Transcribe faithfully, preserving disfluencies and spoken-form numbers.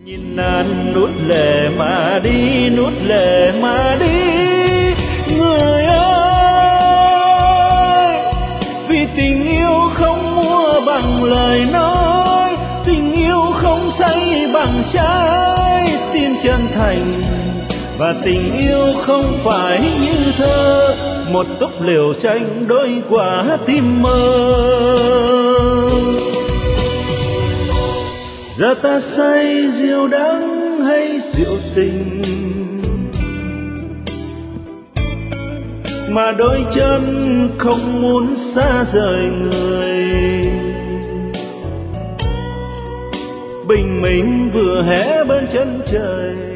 Nhìn nàng nuốt lệ mà đi, nuốt lệ mà đi, người ơi. Vì tình yêu không mua bằng lời nói, tình yêu không say bằng trái tim chân thành, và tình yêu không phải như thơ, một túp lều tranh đôi quả tim mơ. Giờ ta say rượu đắng hay rượu tình, mà đôi chân không muốn xa rời người. Bình minh vừa hé bên chân trời,